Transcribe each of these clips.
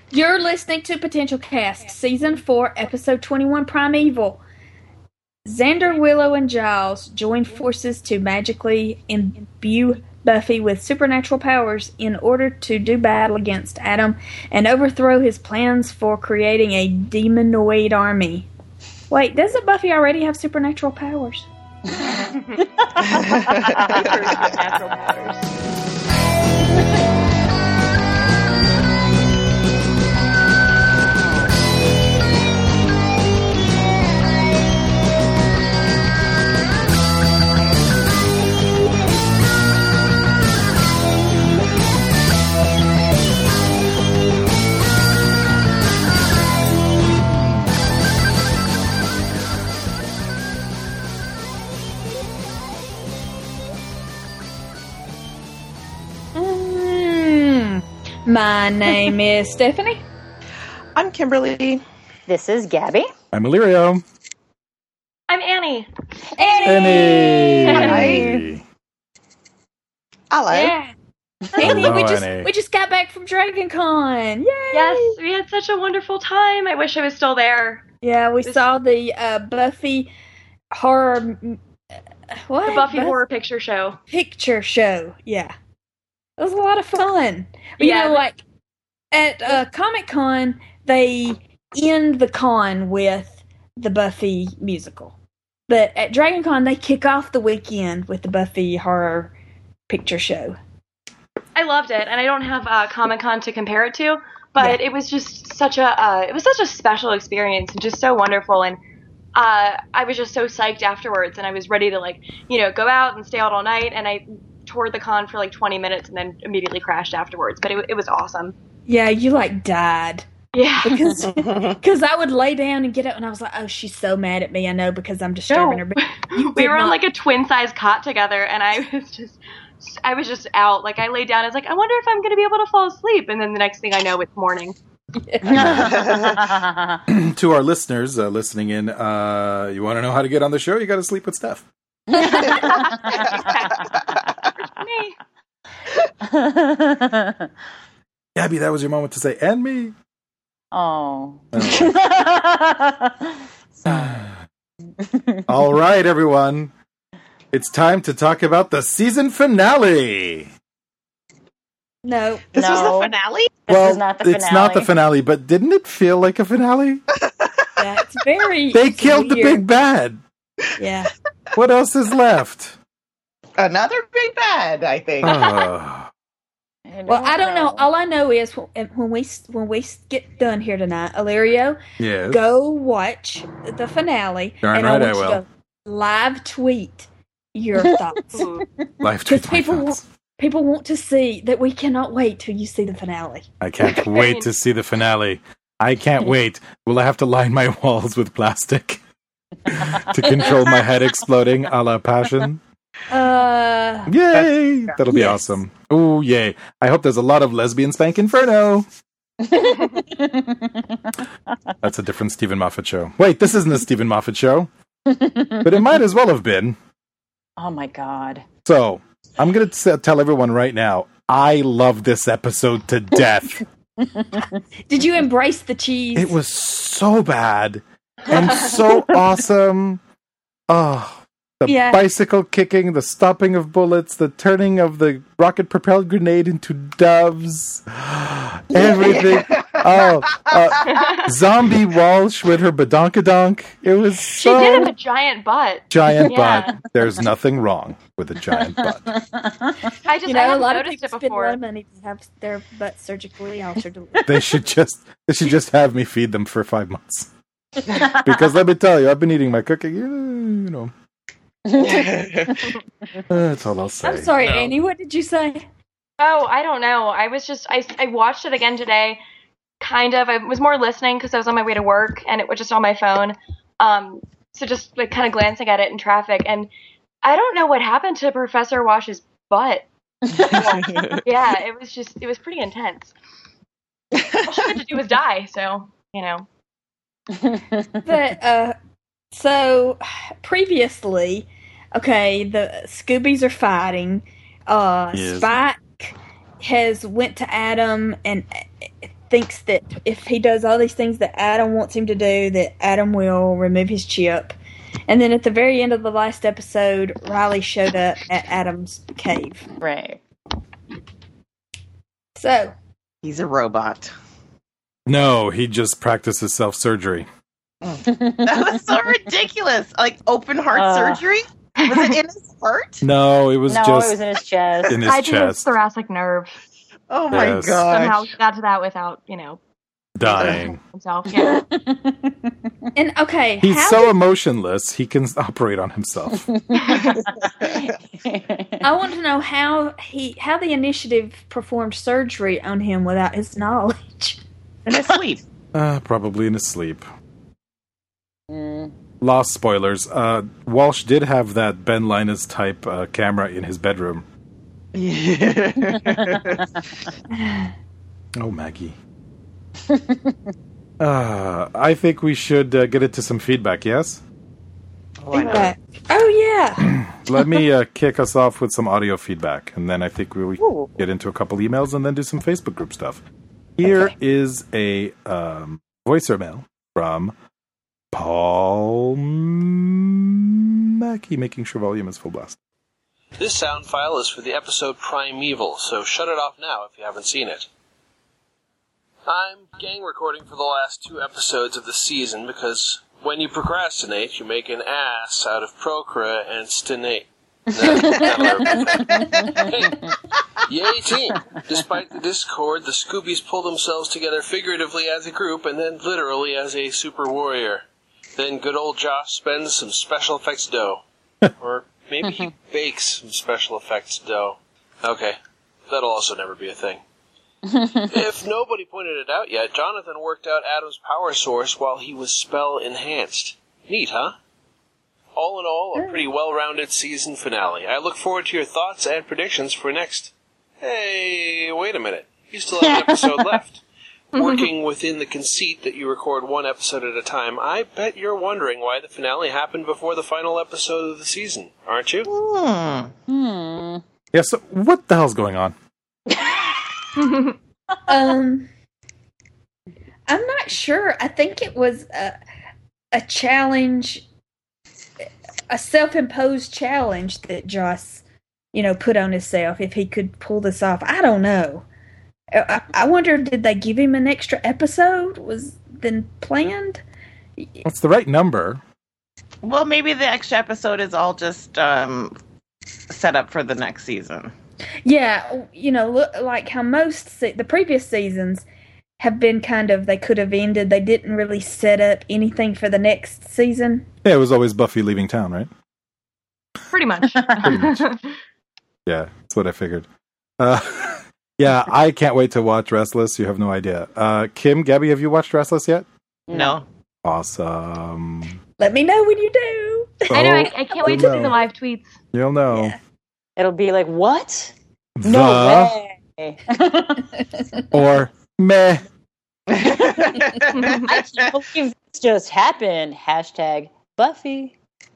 You're listening to Potential Cast, Season 4, Episode 21, Primeval. Xander, Willow, and Giles join forces to magically imbue Buffy with supernatural powers in order to do battle against Adam and overthrow his plans for creating a demonoid army. Wait, doesn't Buffy already have supernatural powers? Supernatural powers. My name is Stephanie. I'm Kimberly. This is Gabby. I'm Illyrio. I'm Annie. Annie. Hello. Yeah. Annie, Hello, we just got back from Dragon Con. Yay! Yes, we had such a wonderful time. I wish I was still there. Yeah, we saw the Buffy horror. What? The Buffy Horror Picture Show. Picture show. Yeah, it was a lot of fun. But, Yeah. you know, like at Comic Con, they end the con with the Buffy musical, but at Dragon Con, they kick off the weekend with the Buffy Horror Picture Show. I loved it, and I don't have Comic-Con to compare it to, but it was just such a special experience and just so wonderful, and I was just so psyched afterwards, and I was ready to go out and stay out all night, and I toured the con for like 20 minutes and then immediately crashed afterwards, but it was awesome. Yeah, you died. Yeah. Because I would lay down and get up, and I was like, oh, she's so mad at me, I know, because I'm disturbing her. But we were on like a twin-size cot together, and I was just out. Like, I laid down, I was like, I wonder if I'm going to be able to fall asleep, and then the next thing I know, it's morning. To our listeners listening in, you want to know how to get on the show? You got to sleep with Steph. Me. Gabby, that was your moment to say, and me. Oh. All right, everyone. It's time to talk about the season finale. No. This was the finale? This is not the finale. It's not the finale, but didn't it feel like a finale? Yeah, it's very. They killed the big bad. Yeah. What else is left? Another big bad, I think. Well, I don't know. All I know is when we get done here tonight, Illyrio, Yes. go watch the finale, Darn and right I I want you will. to live tweet your thoughts. Live Because tweet my thoughts. people want to see that. We cannot wait till you see the finale. I can't wait to see the finale. I can't wait. Will I have to line my walls with plastic to control my head exploding a la Passion? Yay! That'll be awesome. Oh, yay. I hope there's a lot of lesbian spank inferno. That's a different Stephen Moffat show. Wait, this isn't a Stephen Moffat show. But it might as well have been. Oh my god. So, I'm going to tell everyone right now, I love this episode to death. Did you embrace the cheese? It was so bad and so awesome. Oh, the bicycle kicking, the stopping of bullets, the turning of the rocket-propelled grenade into doves. Everything. Zombie Walsh with her badonkadonk. It was so... She did have a giant butt. Giant butt. There's nothing wrong with a giant butt. I a lot of noticed people it spend a lot before. of money to have their butt surgically altered. They should just have me feed them for 5 months. Because let me tell you, I've been eating my cooking, you know. That's all I'll say. I'm sorry, Annie. What did you say? Oh, I don't know. I watched it again today. Kind of. I was more listening because I was on my way to work and it was just on my phone. So just like kind of glancing at it in traffic, and I don't know what happened to Professor Wash's butt. Yeah, it was pretty intense. All she had to do was die, so you know. But so previously, okay, the Scoobies are fighting. Yes. Spike has went to Adam and thinks that if he does all these things that Adam wants him to do, that Adam will remove his chip. And then at the very end of the last episode, Riley showed up at Adam's cave. Right. So. He's a robot. No, he just practices self-surgery. That was so ridiculous. Like open heart surgery? Was it in his heart? No, it was it just was in his chest. in his I think chest. his thoracic nerve. Oh my Yes. Somehow gosh. he got to that without, Dying. himself. Yeah. And okay, He's how so did- emotionless, he can operate on himself. I want to know how the initiative performed surgery on him without his knowledge. In his sleep. Probably in his sleep. Mm. Lost spoilers. Walsh did have that Ben Linus type camera in his bedroom. Oh, Maggie. I think we should get into some feedback, yes? Why not? Feedback. Oh yeah. Let me kick us off with some audio feedback, and then I think we Ooh. get into a couple emails and then do some Facebook group stuff. Here is a voice mail from Paul Mackey, making sure volume is full blast. This sound file is for the episode Primeval, so shut it off now if you haven't seen it. I'm gang recording for the last 2 episodes of the season because when you procrastinate, you make an ass out of procra and stinate. Hey, yay team! Despite the discord, the Scoobies pull themselves together figuratively as a group and then literally as a super warrior. Then good old Josh spends some special effects dough. Or maybe he bakes some special effects dough. Okay, that'll also never be a thing. If nobody pointed it out yet, Jonathan worked out Adam's power source while he was spell enhanced. Neat, huh? All in all, a pretty well-rounded season finale. I look forward to your thoughts and predictions for next... Hey, wait a minute. You still have an episode left. Working within the conceit that you record 1 episode at a time, I bet you're wondering why the finale happened before the final episode of the season, aren't you? Yeah, so what the hell's going on? I'm not sure. I think it was a challenge, a self-imposed challenge that Joss, put on himself if he could pull this off. I don't know. I wonder, did they give him an extra episode? Was then planned? What's the right number? Well, maybe the extra episode is all just set up for the next season. Yeah, look, like how the previous seasons have been they could have ended. They didn't really set up anything for the next season. Yeah, it was always Buffy leaving town, right? Pretty much. Yeah, that's what I figured. Yeah, I can't wait to watch Restless. You have no idea. Kim, Gabby, have you watched Restless yet? No. Awesome. Let me know when you do. I know, I can't wait to see the live tweets. You'll know. Yeah. It'll be like, what? The No way. or meh. I can't believe this just happened. Hashtag Buffy.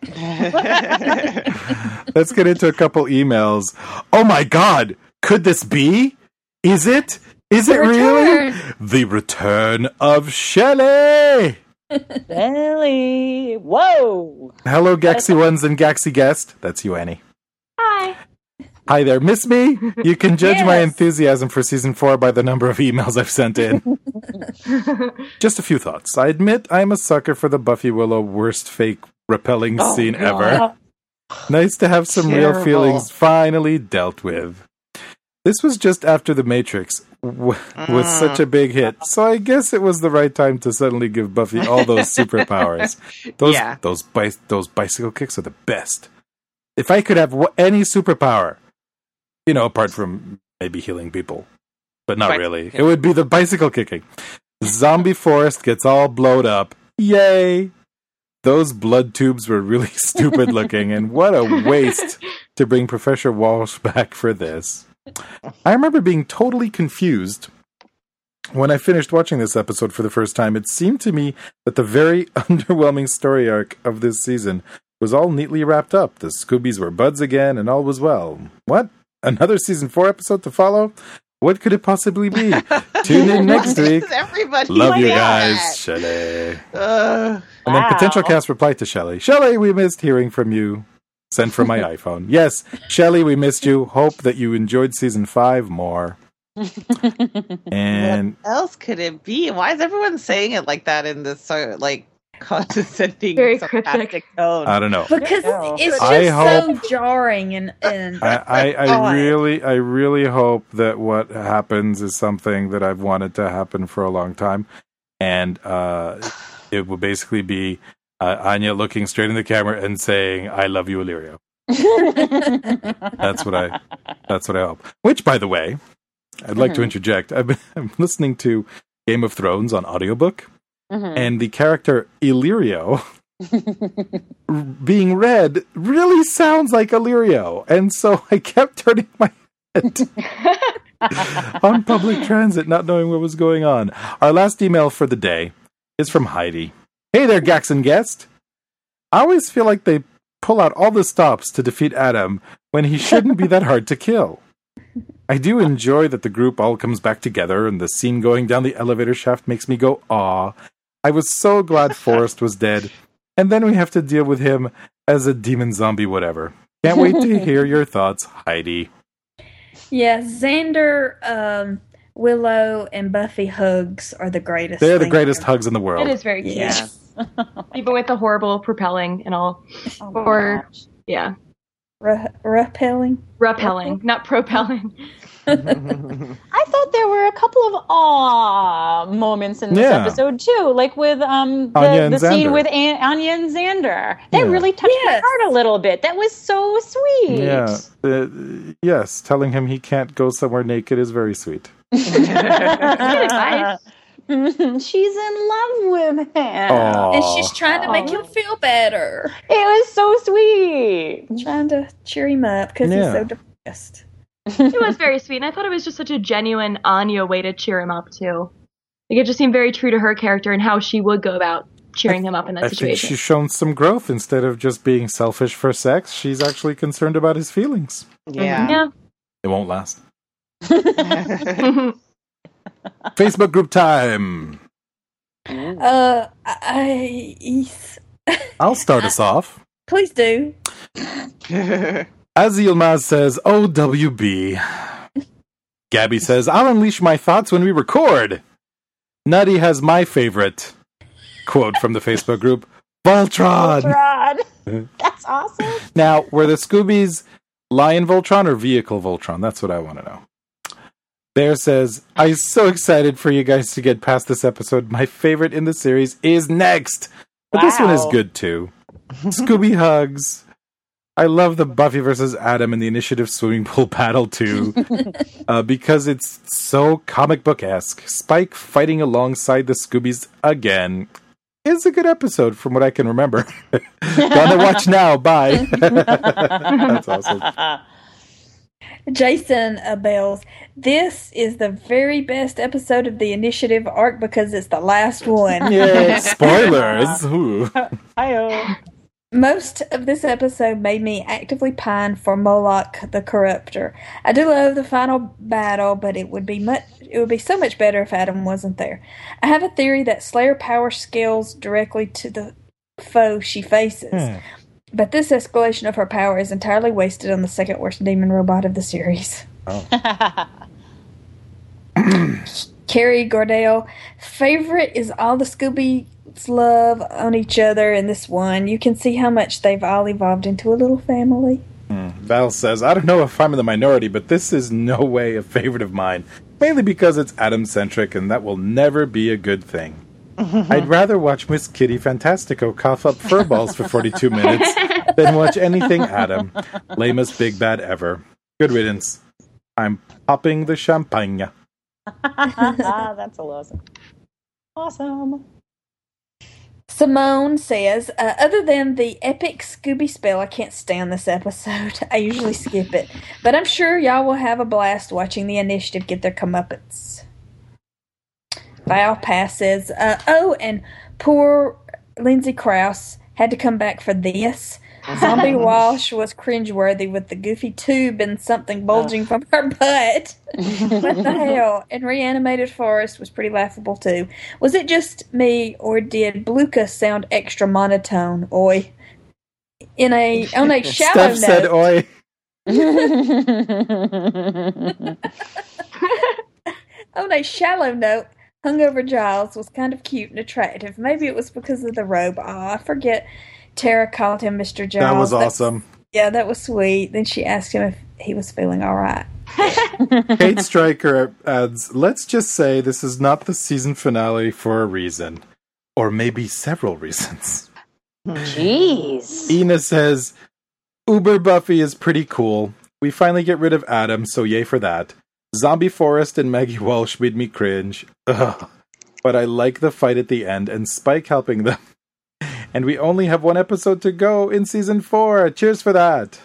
Let's get into a couple emails. Oh my god! Could this be? Is it? Is it really? The return of Shelley! Ellie. Whoa. Hello, Gaxy Ones and Gaxy Guest. That's you, Annie. Hi. Hi there. Miss me? You can judge my Yes. enthusiasm for season 4 by the number of emails I've sent in. Just a few thoughts. I admit I'm a sucker for the Buffy Willow worst fake repelling scene ever. Nice to have some real Terrible. feelings finally dealt with. This was just after The Matrix was such a big hit, so I guess it was the right time to suddenly give Buffy all those superpowers. Those bicycle kicks are the best. If I could have any superpower, apart from maybe healing people, but not really, it would be the bicycle kicking. Zombie Forest gets all blowed up. Yay! Those blood tubes were really stupid looking, and what a waste to bring Professor Walsh back for this. I remember being totally confused when I finished watching this episode for the first time. It seemed to me that the very underwhelming story arc of this season was all neatly wrapped up. The Scoobies were buds again, and all was well. What? Another season 4 episode to follow? What could it possibly be? Tune in next week. Everybody Love you that. guys, Shelley. Uh, And then Potential Cast replied to Shelley. Shelley, we missed hearing from you. Sent from my iPhone. Yes, Shelley, we missed you. Hope that you enjoyed season 5 more. And what else could it be? Why is everyone saying it like that in this condescending, Very sarcastic cryptic. tone? I don't know. Because it's just I so jarring and I really hope that what happens is something that I've wanted to happen for a long time, and it will basically be Anya looking straight in the camera and saying, "I love you, Illyrio." That's what I hope. Which, by the way, I'd like to interject. I'm listening to Game of Thrones on audiobook, and the character Illyrio being read really sounds like Illyrio, and so I kept turning my head on public transit, not knowing what was going on. Our last email for the day is from Heidi. Hey there, Gaxon guest. I always feel like they pull out all the stops to defeat Adam when he shouldn't be that hard to kill. I do enjoy that the group all comes back together, and the scene going down the elevator shaft makes me go, aw. I was so glad Forrest was dead, and then we have to deal with him as a demon zombie whatever. Can't wait to hear your thoughts, Heidi. Yeah, Xander, Willow, and Buffy hugs are the greatest. They're the thing greatest ever. hugs in the world. It is very cute. Yeah. Even with the horrible propelling and all. Yeah. Repelling? Repelling, not propelling. I thought there were a couple of aw moments in this episode too, like with the scene with Anya and Xander. That really touched my heart a little bit. That was so sweet. Yeah. Yes, telling him he can't go somewhere naked is very sweet. Good advice. She's in love with him. And she's trying to make him feel better. It was so sweet. Trying to cheer him up because he's so depressed. It was very sweet, and I thought it was just such a genuine Anya way to cheer him up, too. Like, it just seemed very true to her character and how she would go about cheering him up in that situation. I think she's shown some growth. Instead of just being selfish for sex, she's actually concerned about his feelings. Yeah. It won't last. Facebook group time. I'll start us off. Please do. As Yilmaz says, OWB. Gabby says, I'll unleash my thoughts when we record. Nutty has my favorite quote from the Facebook group, Voltron. That's awesome. Now, were the Scoobies Lion Voltron or Vehicle Voltron? That's what I want to know. Bear says, I'm so excited for you guys to get past this episode. My favorite in the series is next. But this one is good too. Scooby hugs. I love the Buffy versus Adam and the Initiative swimming pool battle too. Because it's so comic book-esque. Spike fighting alongside the Scoobies again. It's a good episode from what I can remember. Gonna watch now. Bye. That's awesome. Jason Bells, this is the very best episode of the Initiative arc because it's the last one. Yeah, spoilers. Hi-oh. Most of this episode made me actively pine for Moloch the Corruptor. I do love the final battle, but it would be so much better if Adam wasn't there. I have a theory that Slayer power scales directly to the foe she faces. But this escalation of her power is entirely wasted on the second worst demon robot of the series. Oh. Carrie Gordale, favorite is all the Scoobies love on each other in this one. You can see how much they've all evolved into a little family. Val says, I don't know if I'm in the minority, but this is no way a favorite of mine. Mainly because it's Adam-centric, and that will never be a good thing. I'd rather watch Miss Kitty Fantastico cough up furballs for 42 minutes than watch anything Adam. Lamest big bad ever. Good riddance. I'm popping the champagne. That's awesome. Awesome. Simone says, other than the epic Scooby spell, I can't stand this episode. I usually skip it. But I'm sure y'all will have a blast watching the Initiative get their comeuppance. Val Pass says, and poor Lindsay Krause had to come back for this. Zombie Walsh was cringeworthy with the goofy tube and something bulging from her butt. What the hell? And Reanimated Forrest was pretty laughable too. Was it just me, or did Bluka sound extra monotone? Oi. On a shallow Steph note. said oi. On a shallow note, Hungover Giles was kind of cute and attractive. Maybe it was because of the robe. Oh, I forget. Tara called him Mr. Giles. That was awesome. That was sweet. Then she asked him if he was feeling all right. Kate Stryker adds, let's just say this is not the season finale for a reason. Or maybe several reasons. Jeez. Ina says, Uber Buffy is pretty cool. We finally get rid of Adam, so yay for that. Zombie Forrest and Maggie Walsh made me cringe. Ugh. But I like the fight at the end and Spike helping them. And we only have one episode to go in season 4. Cheers for that.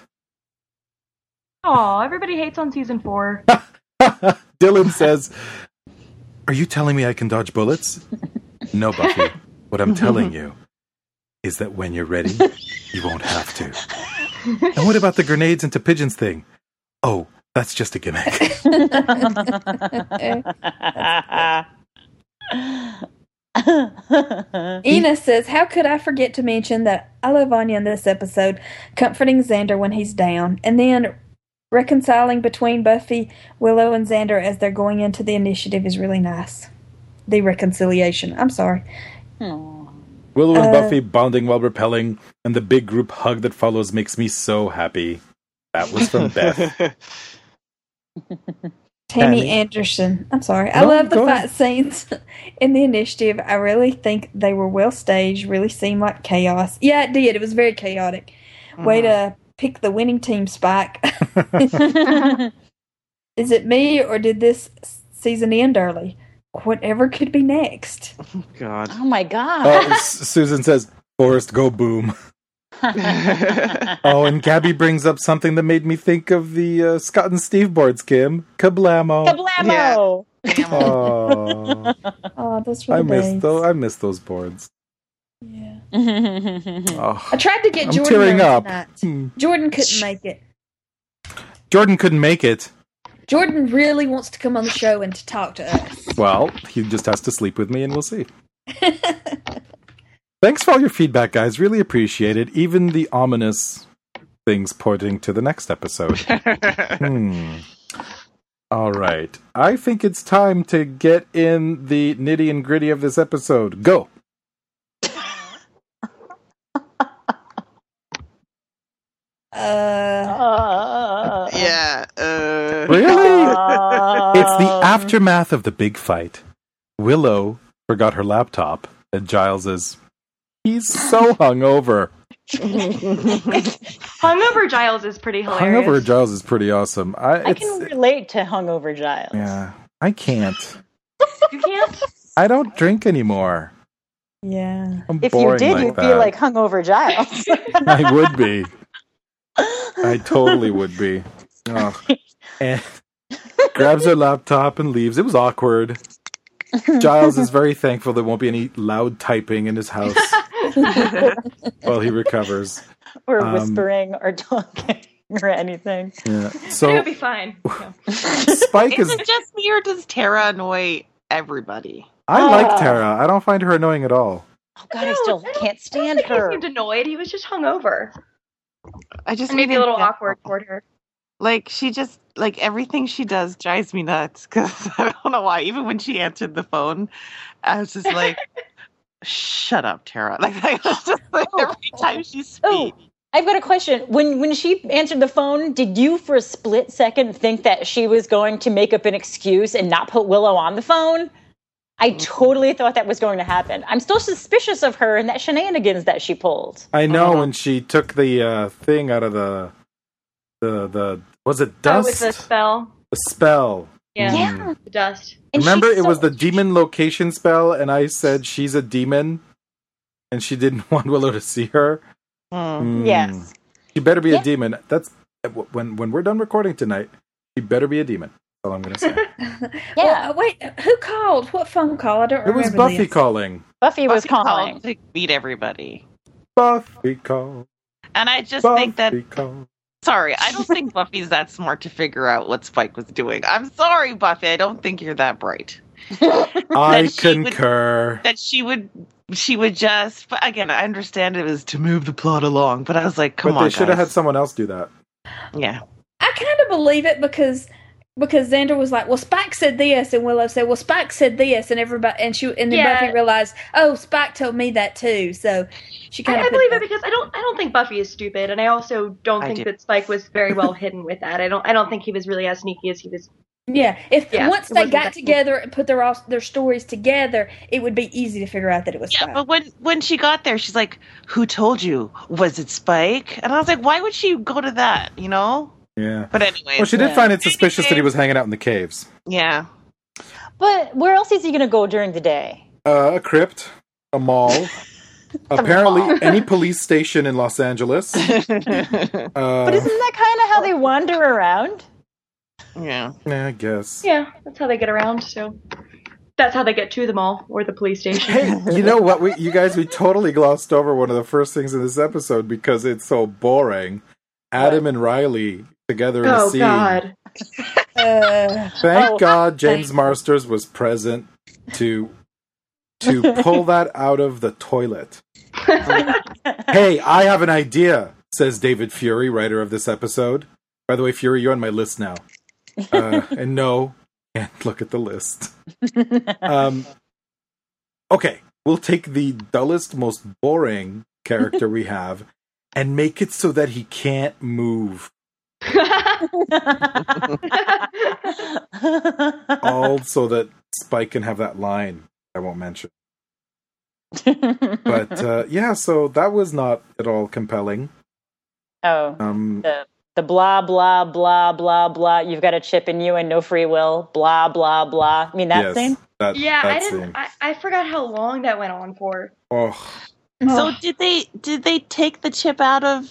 Aw, everybody hates on season 4. Dylan says, are you telling me I can dodge bullets? No, Buffy. What I'm telling you is that when you're ready, you won't have to. And what about the grenades into pigeons thing? Oh, that's just a gimmick. Ina says, how could I forget to mention that I love Anya in this episode, comforting Xander when he's down, and then reconciling between Buffy, Willow, and Xander as they're going into the initiative is really nice. The reconciliation. I'm sorry. Willow and Buffy bonding while repelling, and the big group hug that follows makes me so happy. That was from Beth. Tammy Anderson. I'm sorry. I love the fight scenes in the initiative. I really think they were well staged, really seemed like chaos. Yeah, it did. It was very chaotic. Way to pick the winning team, Spike. Is it me, or did this season end early? Whatever could be next. Oh, God. Oh, my God. Susan says, Forrest, go boom. And Gabby brings up something that made me think of the Scott and Steve boards, Kim. Kablamo. Kablamo! Oh, those were the I miss those boards. Yeah. I tried to get Jordan tearing up. Jordan couldn't make it. Jordan couldn't make it. Jordan really wants to come on the show and to talk to us. Well, he just has to sleep with me and we'll see. Thanks for all your feedback, guys. Really appreciate it. Even the ominous things pointing to the next episode. All right. I think it's time to get in the nitty and gritty of this episode. Go. Really? It's the aftermath of the big fight. Willow forgot her laptop, and Giles is... He's so hungover. Hungover Giles is pretty hilarious. Hungover Giles is pretty awesome. I can relate to Hungover Giles. Yeah, I can't. You can't? I don't drink anymore. Yeah. If you did, you'd be like Hungover Giles. I would be. I totally would be. Oh. And grabs her laptop and leaves. It was awkward. Giles is very thankful there won't be any loud typing in his house while he recovers. Or whispering or talking or anything. Yeah. So it'll be fine. Yeah. Spike is it just me, or does Tara annoy everybody? I like Tara. I don't find her annoying at all. Oh God, I still can't stand her. He seemed annoyed. He was just hungover. I just maybe a little awkward toward her. Like, she just, like, everything she does drives me nuts, because I don't know why. Even when she answered the phone, I was just like, shut up, Tara. Like, I was just like, every time she speaks. Oh, I've got a question. When she answered the phone, did you for a split second think that she was going to make up an excuse and not put Willow on the phone? I totally thought that was going to happen. I'm still suspicious of her and that shenanigans that she pulled. I know when she took the thing out of the was it dust? Oh, it's a spell. A spell. Yeah. The dust. And remember, it was the demon location spell, and I said she's a demon, and she didn't want Willow to see her. Yes. She better be a demon. That's when we're done recording tonight. She better be a demon. That's all I'm going to say. Well, wait, who called? What phone call? I don't remember. It was Buffy calling. Buffy was calling to meet everybody. Buffy called. And I just think that... Sorry, I don't think Buffy's that smart to figure out what Spike was doing. I'm sorry, Buffy. I don't think you're that bright. I concur. She would just... But again, I understand it was to move the plot along, but I was like, come on, But they should have had someone else do that. Yeah. I kind of believe it because Xander was like, well, Spike said this, and Willow said, well, Spike said this, and everybody, and then Buffy realized, oh, Spike told me that too. So she kind of. I believe it because I don't think Buffy is stupid, and I also don't think that Spike was very well hidden with that. I don't think he was really as sneaky as he was. Yeah, once they got together and put their stories together, it would be easy to figure out that it was Spike. Yeah, but when she got there, she's like, "Who told you? Was it Spike?" And I was like, "Why would she go to that?" You know? Yeah. But anyway. Well, she did find it suspicious that he was hanging out in the caves. Yeah. But where else is he going to go during the day? A crypt, a mall. Apparently, any police station in Los Angeles. But isn't that kind of how they wander around? Yeah, I guess. Yeah, that's how they get around. So that's how they get to the mall or the police station. Hey, you know what? We totally glossed over one of the first things in this episode because it's so boring. Adam and Riley together in a scene. God. Thank God James Marsters was present to pull that out of the toilet. Hey, I have an idea, says David Fury, writer of this episode. By the way, Fury, you're on my list now. And no, can't look at the list. Okay, we'll take the dullest, most boring character we have and make it so that he can't move. All so that Spike can have that line I won't mention. But yeah, so that was not at all compelling. Oh, the blah blah blah blah blah. You've got a chip in you and no free will. Blah blah blah. I mean that scene. I forgot how long that went on for. Oh. So did they take the chip out of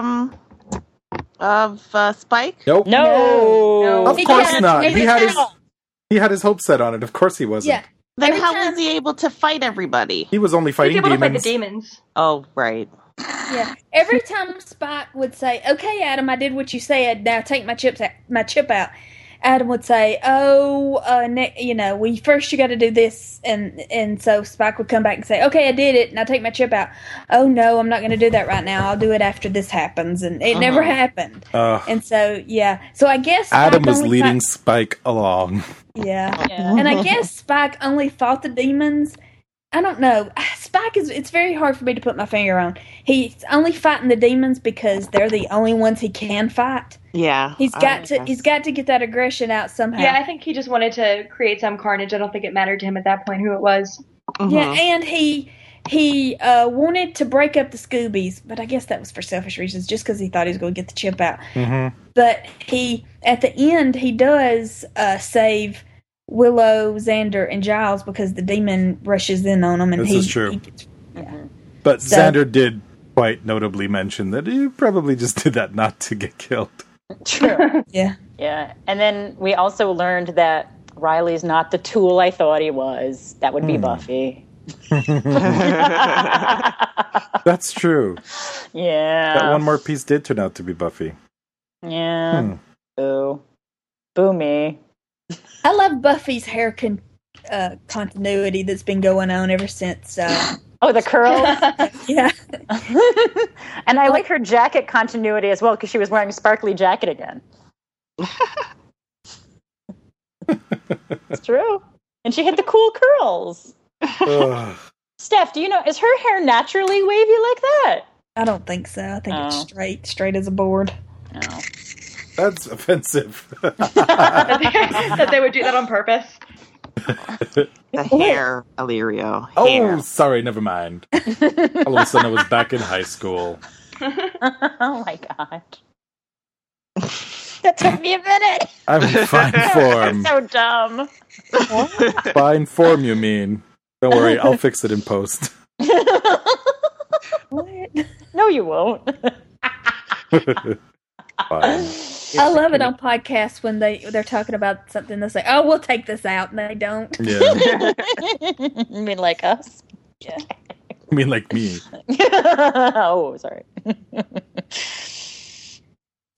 Spike? Nope. No. Of course not. He had his hopes set on it. Of course he wasn't. Yeah. Then how was he able to fight everybody? He was only fighting demons. To fight the demons. Oh, right. Yeah. Every time Spike would say, "Okay, Adam, I did what you said. Now take my chip out," Adam would say, "Oh, you got to do this," and so Spike would come back and say, "Okay, I did it. Now take my chip out." "Oh no, I'm not going to do that right now. I'll do it after this happens," and it never happened. And so so I guess Adam was leading Spike along. Yeah, and I guess Spike only fought the demons. I don't know. Spike it's very hard for me to put my finger on. He's only fighting the demons because they're the only ones he can fight. Yeah. He's got to get that aggression out somehow. Yeah, I think he just wanted to create some carnage. I don't think it mattered to him at that point who it was. Mm-hmm. Yeah, and he wanted to break up the Scoobies, but I guess that was for selfish reasons, just because he thought he was going to get the chip out. Mm-hmm. But at the end, he does save Willow, Xander, and Giles because the demon rushes in on him. And this is true. But Xander did quite notably mention that he probably just did that not to get killed. True. Yeah. Yeah. And then we also learned that Riley's not the tool I thought he was. That would be Buffy. That's true. Yeah. That one more piece did turn out to be Buffy. Yeah. Boo. Boo me. I love Buffy's hair continuity that's been going on ever since. Oh, the curls? Yeah. And I like her jacket continuity as well because she was wearing a sparkly jacket again. It's true. And she had the cool curls. Steph, do you know, is her hair naturally wavy like that? I don't think so. I think it's straight as a board. No. That's offensive. That they would do that on purpose. The hair, Illyrio. Oh, sorry, never mind. All of a sudden I was back in high school. Oh my god. That took me a minute. I'm in fine form. That's so dumb. Fine form, you mean? Don't worry, I'll fix it in post. What? No, you won't. Fine. I love it on podcasts when they're talking about something. They say, "Oh, we'll take this out," and they don't. Yeah. You mean like us? Yeah. You mean like me? Oh, sorry.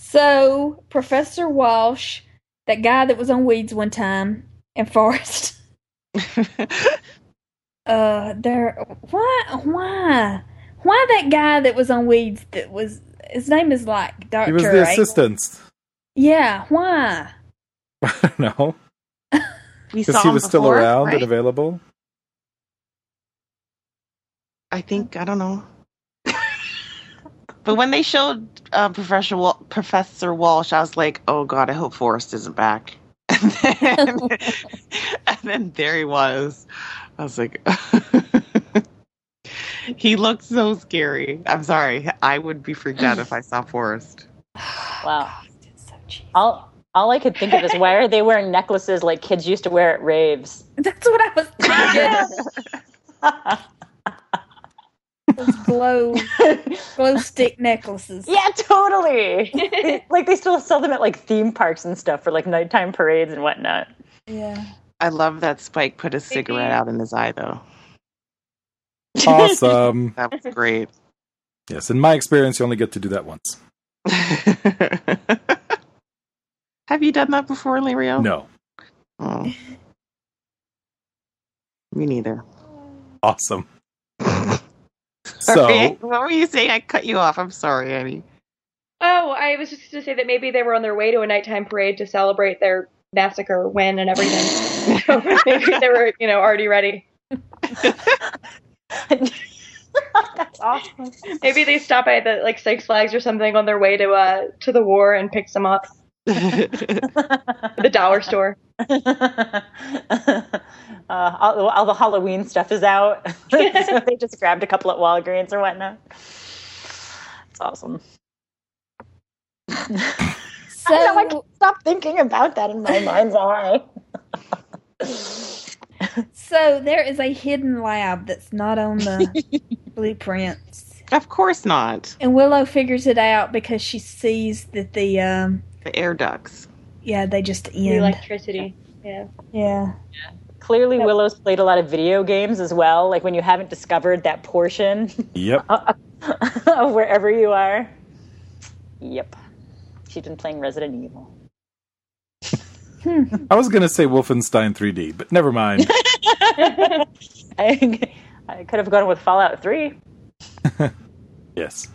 So, Professor Walsh, that guy that was on Weeds one time, and Forrest. Why that guy that was on Weeds that was, his name is like Dr. He was the assistant. Yeah, why? I don't know. Because he was still around and available. I think, I don't know. But when they showed Professor Walsh, I was like, oh God, I hope Forrest isn't back. And then there he was. I was like, he looked so scary. I'm sorry. I would be freaked out if I saw Forrest. Wow. All I could think of is, why are they wearing necklaces like kids used to wear at raves? That's what I was thinking. Those glow stick necklaces. Yeah, totally. They still sell them at like theme parks and stuff for like nighttime parades and whatnot. Yeah. I love that Spike put a cigarette out in his eye, though. Awesome. That was great. Yes, in my experience, you only get to do that once. Have you done that before, Lirio? No. Oh. Me neither. Awesome. Sorry, what were you saying? I cut you off. I'm sorry, Annie. Oh, I was just going to say that maybe they were on their way to a nighttime parade to celebrate their massacre win and everything. So maybe they were, already ready. That's awesome. Maybe they stopped by the Six Flags or something on their way to the war and picked some up. The dollar store. All the Halloween stuff is out. So they just grabbed a couple at Walgreens or whatnot. It's awesome. So I can't stop thinking about that in my mind's eye. So there is a hidden lab that's not on the blueprints. Of course not. And Willow figures it out because she sees that the air ducts. Yeah, they just end. The electricity. Yeah. Clearly, Willow's played a lot of video games as well. Like when you haven't discovered that portion. Yep. Of wherever you are. Yep. She's been playing Resident Evil. I was going to say Wolfenstein 3D, but never mind. I could have gone with Fallout 3. Yes.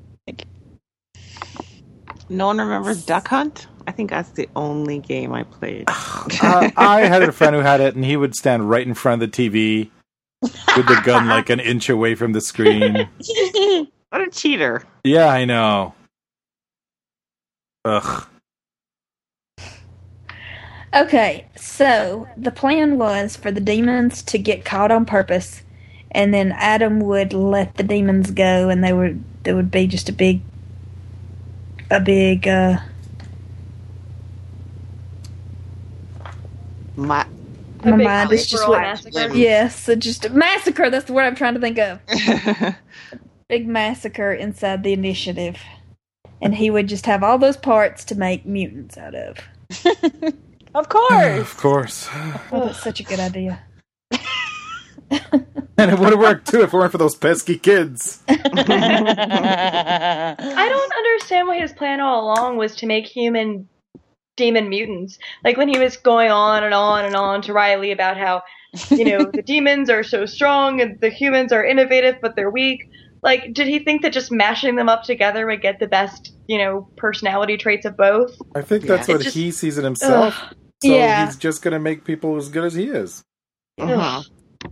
No one remembers Duck Hunt? I think that's the only game I played. I had a friend who had it, and he would stand right in front of the TV with the gun like an inch away from the screen. What a cheater. Yeah, I know. Ugh. Okay, so the plan was for the demons to get caught on purpose, and then Adam would let the demons go, and there would be just a big my mind is just massacre. Yes, so just a massacre. That's the word I'm trying to think of. Big massacre inside the initiative, and he would just have all those parts to make mutants out of. Of course. Of course. Oh, that's such a good idea. And it would have worked too if it weren't for those pesky kids. I don't understand why his plan all along was to make human demon mutants. Like when he was going on and on and on to Riley about how, the demons are so strong and the humans are innovative but they're weak. Like, did he think that just mashing them up together would get the best, personality traits of both? I think that's what he sees in himself. So he's just going to make people as good as he is. Uh-huh.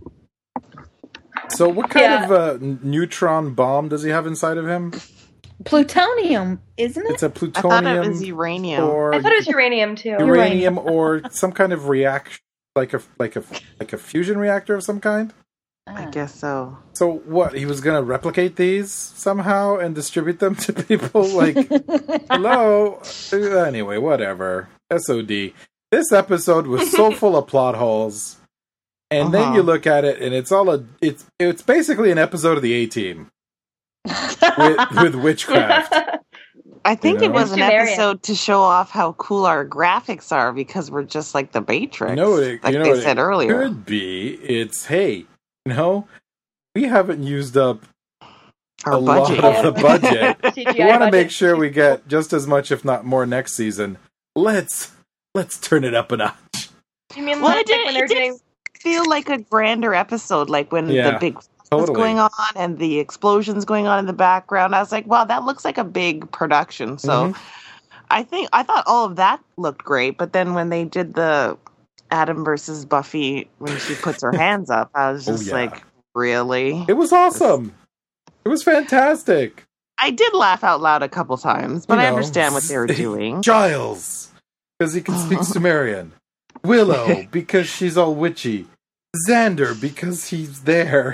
So what kind of neutron bomb does he have inside of him? Plutonium, isn't it? It's a plutonium. I thought it was uranium. I thought it was uranium too. Uranium or some kind of reaction, like a fusion reactor of some kind. I guess so. So what? He was going to replicate these somehow and distribute them to people? Like, hello. Anyway, whatever. SOD. This episode was so full of plot holes. And then you look at it, and it's basically an episode of the A-Team with witchcraft. I think it was an episode to show off how cool our graphics are because we're just like the Matrix. Like they said earlier. Could be. It's we haven't used up a lot of the budget. We want to make sure we get just as much, if not more, next season. Let's turn it up a notch. You mean when they're doing? Feel like a grander episode, like when the big was going on and the explosions going on in the background. I was like, wow, that looks like a big production. So I thought all of that looked great, but then when they did the Adam versus Buffy when she puts her hands up, I was just like, really? It was awesome. It was fantastic. I did laugh out loud a couple times, but I understand what they were doing. Giles, because he can speak Sumerian. Willow, because she's all witchy. Xander, because he's there.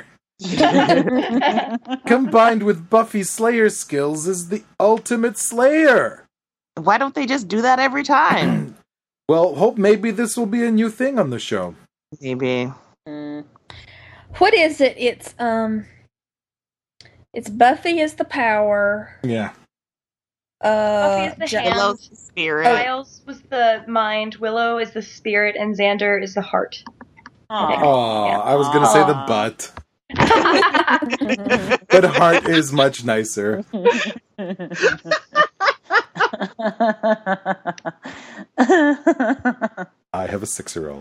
Combined with Buffy's Slayer skills is the ultimate Slayer. Why don't they just do that every time? Well, hope maybe this will be a new thing on the show. Maybe. What is it? It's Buffy is the power. Yeah. Buffy is the Willow's the spirit. Giles was the mind. Willow is the spirit, and Xander is the heart. I was going to say the butt. But heart is much nicer. I have a 6-year-old.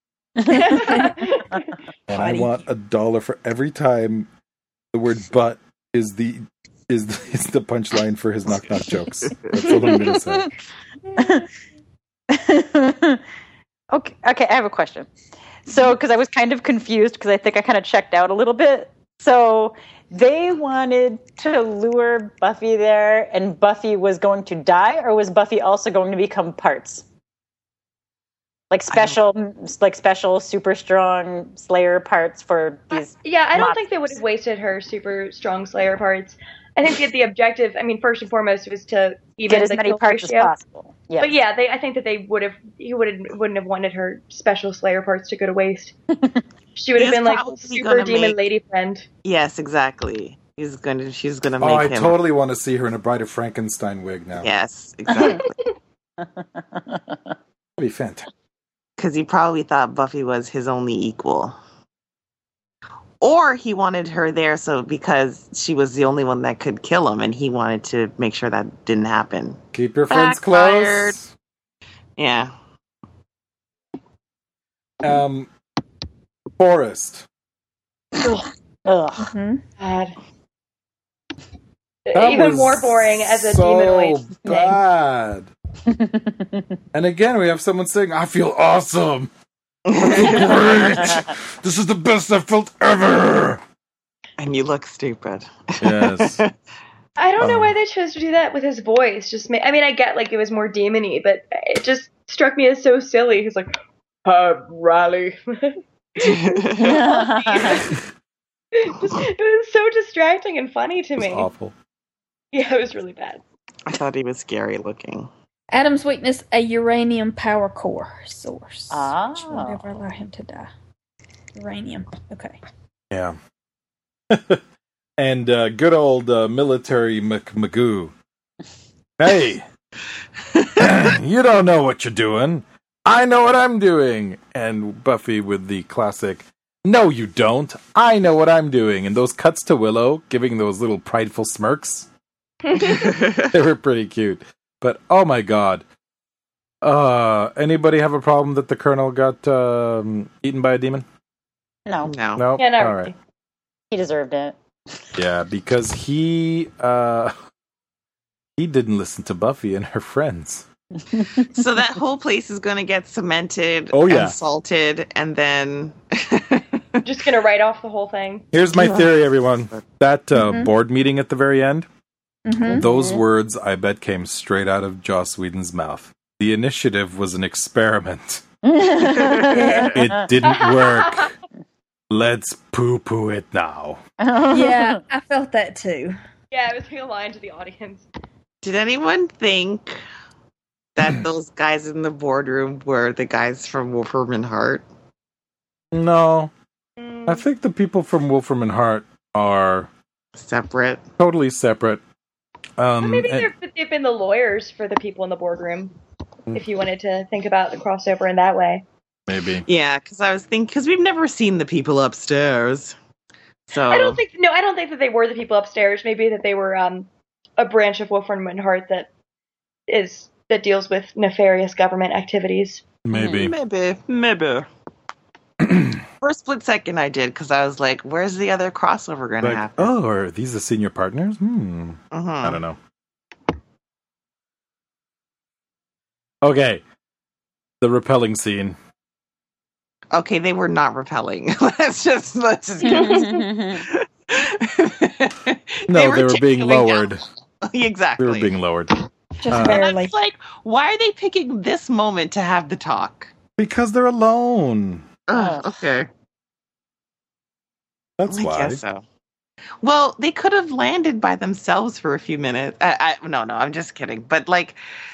And I want $1 for every time the word butt is the punchline for his knock knock jokes. That's all I'm gonna say. Okay, I have a question. So, because I was kind of confused, because I think I kind of checked out a little bit. So, they wanted to lure Buffy there, and Buffy was going to die, or was Buffy also going to become parts? Like special, super strong Slayer parts for these. I don't think they would have wasted her super strong Slayer parts. I think that the objective, first and foremost, was to even get as many parts as possible. Yeah. But I think that he wouldn't have wanted her special Slayer parts to go to waste. She would have been like super demon lady friend. Yes, exactly. She's gonna make him. I totally want to see her in a Bride of Frankenstein wig now. Yes, exactly. That'd be fantastic. Because he probably thought Buffy was his only equal. Or he wanted her there because she was the only one that could kill him, and he wanted to make sure that didn't happen. Keep your friends close. Yeah. Forrest. Bad. Even more boring as a demonoid. Bad. And again, we have someone saying, "I feel awesome. Great. This is the best I've felt ever." And you look stupid. Yes. I don't know why they chose to do that with his voice. I get like it was more demony, but it just struck me as so silly. He's like, Riley. It was so distracting and funny to me. It was awful. Yeah, it was really bad. I thought he was scary looking. Adam's weakness, a uranium power core source. Which will never allow him to die. Uranium. Okay. Yeah. And good old military Magoo. Hey! You don't know what you're doing. I know what I'm doing. And Buffy with the classic, "No, you don't. I know what I'm doing." And those cuts to Willow, giving those little prideful smirks. They were pretty cute. But, oh my god. Anybody have a problem that the Colonel got eaten by a demon? No. Yeah, not really. Right. He deserved it. Yeah, because he didn't listen to Buffy and her friends. So that whole place is going to get cemented and salted, and then... Just going to write off the whole thing. Here's my theory, everyone. That board meeting at the very end, those words, I bet, came straight out of Joss Whedon's mouth. The initiative was an experiment. It didn't work. Let's poo-poo it now. Yeah, I felt that too. Yeah, it was like a line to the audience. Did anyone think that those guys in the boardroom were the guys from Wolfram and Hart? No. I think the people from Wolfram and Hart are... separate. Totally separate. Maybe they've been the lawyers for the people in the boardroom, if you wanted to think about the crossover in that way. Maybe. Yeah, because I was thinking, because we've never seen the people upstairs. So I don't think that they were the people upstairs. Maybe that they were a branch of Wolfram Winterhart that deals with nefarious government activities. Maybe. For a split second, I did, because I was like, "Where's the other crossover going to happen?" Oh, are these the senior partners? I don't know. Okay, the repelling scene. Okay, they were not repelling. Let's just get No, they were being lowered. Exactly. They were being lowered. Just barely. It's like, why are they picking this moment to have the talk? Because they're alone. Okay. That's why. I guess so. Well, they could have landed by themselves for a few minutes. No, I'm just kidding. But, like,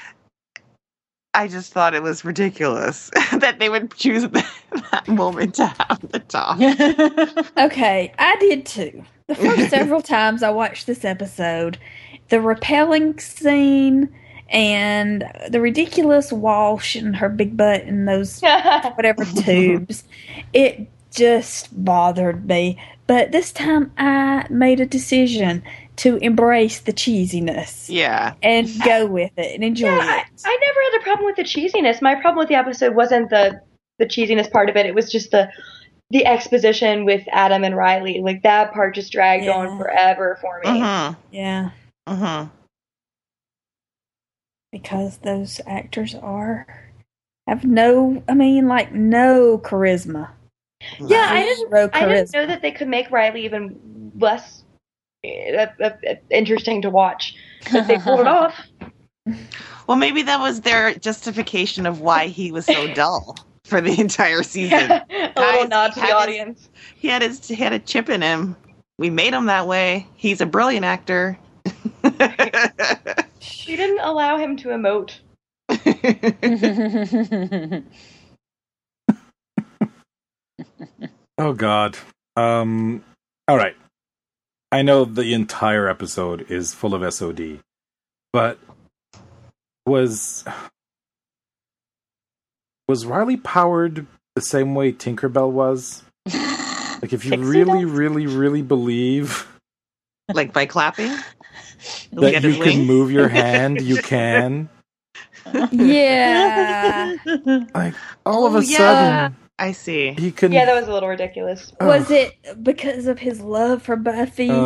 I just thought it was ridiculous that they would choose that moment to have the talk. Okay, I did too. The first several times I watched this episode, the repelling scene and the ridiculous Walsh and her big butt in those whatever tubes, it just bothered me. But this time I made a decision to embrace the cheesiness. Yeah. And go with it and enjoy it. I never had a problem with the cheesiness. My problem with the episode wasn't the cheesiness part of it. It was just the exposition with Adam and Riley. Like, that part just dragged on forever for me. Yeah. Because those actors have no charisma. Yeah, I didn't know that they could make Riley even less interesting to watch. But they pulled it off. Well, maybe that was their justification of why he was so dull for the entire season. A little nod to the audience. He had a chip in him. We made him that way. He's a brilliant actor. We didn't allow him to emote. Oh, God. All right. I know the entire episode is full of SOD, but was Riley powered the same way Tinkerbell was? Like, if you really, really, really believe... Like, by clapping? That you can move your hand, you can. Yeah. Like, all of a sudden... I see. He can. Yeah, that was a little ridiculous. Was it because of his love for Buffy? That's